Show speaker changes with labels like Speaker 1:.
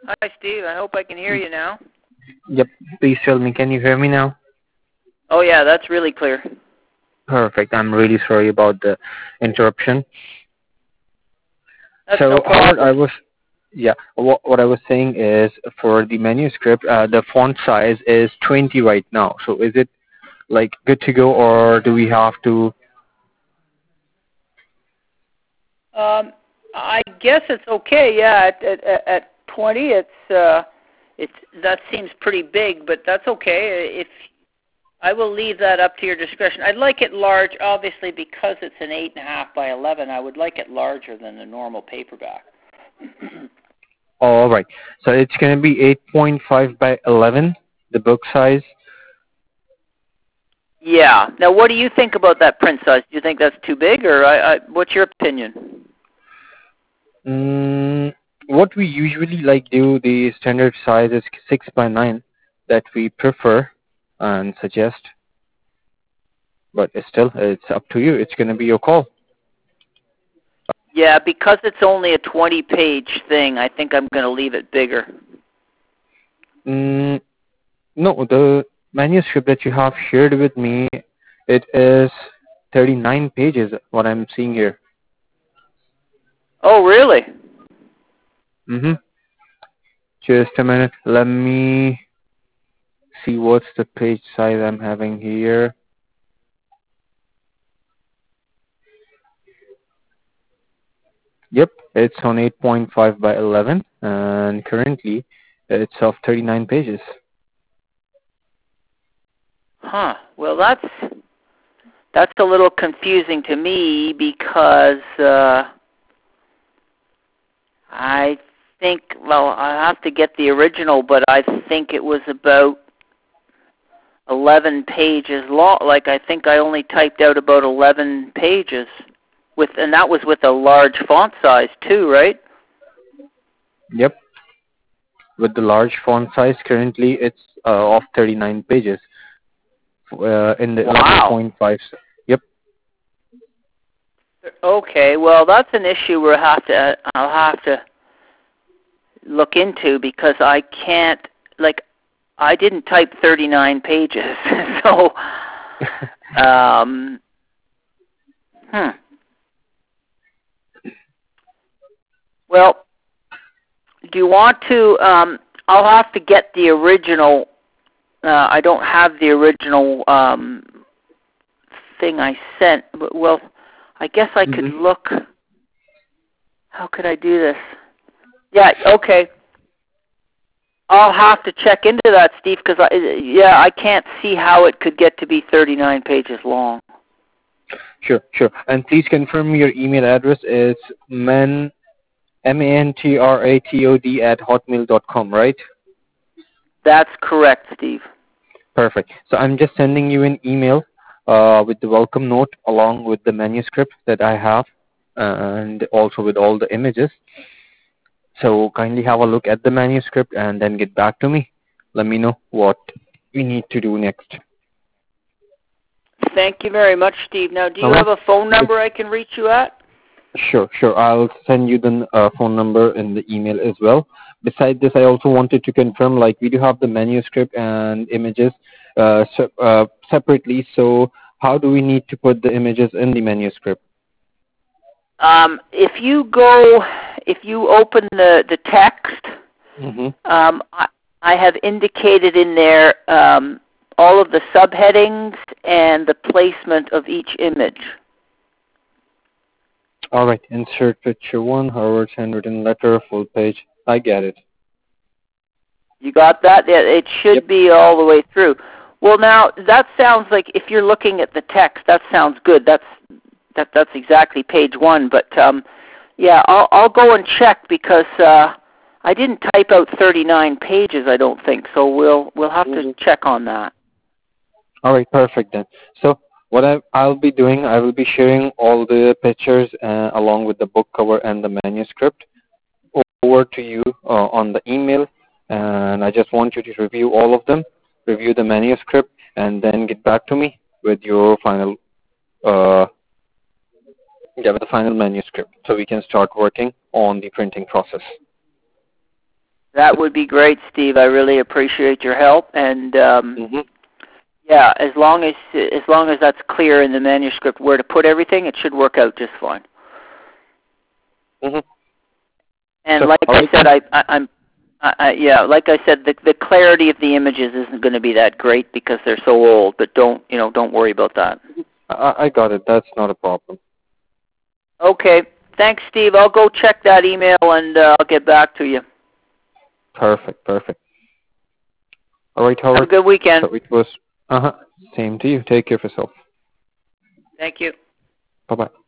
Speaker 1: Hi, Steve. I hope I can hear you now.
Speaker 2: Yep. Please tell me, can you hear me now?
Speaker 1: Oh, yeah, that's really clear.
Speaker 2: Perfect. I'm really sorry about the interruption.
Speaker 1: That's
Speaker 2: So,
Speaker 1: no
Speaker 2: Howard,
Speaker 1: problem.
Speaker 2: what I was saying is for the manuscript, the font size is 20 right now. So, is it like good to go, or do we have to?
Speaker 1: I guess it's okay. Yeah, at 20, that seems pretty big, but that's okay. If I will leave that up to your discretion. I'd like it large, obviously, because it's an 8.5 by 11. I would like it larger than a normal paperback.
Speaker 2: All right. So it's going to be 8.5 by 11, the book size.
Speaker 1: Yeah. Now, what do you think about that print size? Do you think that's too big, or what's your opinion?
Speaker 2: What we usually like do, the standard size is 6 by 9 that we prefer and suggest. But it's up to you. It's going to be your call.
Speaker 1: Yeah, because it's only a 20-page thing, I think I'm going to leave it bigger.
Speaker 2: No, the manuscript that you have shared with me, it is 39 pages, what I'm seeing here.
Speaker 1: Oh, really?
Speaker 2: Just a minute. Let me see what's the page size I'm having here. Yep, it's on 8.5 by 11, and currently it's of 39 pages.
Speaker 1: Huh. Well, that's a little confusing to me because I think, well, I have to get the original, but I think it was about 11 pages long. Like, I think I only typed out about 11 pages, and that was with a large font size too, right?
Speaker 2: Yep, with the large font size, currently it's of 39 pages in the
Speaker 1: Wow.
Speaker 2: 11.5. Yep.
Speaker 1: Okay, well, that's an issue I'll have to look into because I can't, like, I didn't type 39 pages, so, Well, do you want to, I'll have to get the original, I don't have the original thing I sent, but, well, I guess I could look, how could I do this? Yeah, okay. I'll have to check into that, Steve, because I can't see how it could get to be 39 pages long.
Speaker 2: Sure. And please confirm your email address is mantratod@hotmail.com, right?
Speaker 1: That's correct, Steve.
Speaker 2: Perfect. So I'm just sending you an email with the welcome note along with the manuscript that I have and also with all the images. So kindly have a look at the manuscript and then get back to me. Let me know what we need to do next.
Speaker 1: Thank you very much, Steve. Now, do you
Speaker 2: Alright.
Speaker 1: have a phone number I can reach you at?
Speaker 2: Sure. I'll send you the phone number in the email as well. Besides this, I also wanted to confirm, like, we do have the manuscript and images separately. So how do we need to put the images in the manuscript?
Speaker 1: If you open the text, I have indicated in there all of the subheadings and the placement of each image.
Speaker 2: All right. Insert picture 1, Howard's handwritten letter, full page. I get it.
Speaker 1: You got that? It should be all the way through. Well, now, that sounds like, if you're looking at the text, that sounds good. That's exactly page 1. But, yeah, I'll go and check because I didn't type out 39 pages, I don't think. So we'll have to check on that.
Speaker 2: All right. Perfect then. So what I'll be doing, I will be sharing all the pictures along with the book cover and the manuscript over to you on the email. And I just want you to review all of them, review the manuscript, and then get back to me with your final, with the final manuscript, so we can start working on the printing process.
Speaker 1: That would be great, Steve. I really appreciate your help. And yeah, as long as that's clear in the manuscript where to put everything, it should work out just fine. And
Speaker 2: So,
Speaker 1: like I
Speaker 2: right
Speaker 1: said, like I said, the clarity of the images isn't going to be that great because they're so old. But don't worry about that.
Speaker 2: I got it. That's not a problem.
Speaker 1: Okay. Thanks, Steve. I'll go check that email and I'll get back to you.
Speaker 2: Perfect. All right, Howard.
Speaker 1: Have a good weekend.
Speaker 2: So it was. Same to you. Take care of yourself.
Speaker 1: Thank you.
Speaker 2: Bye-bye.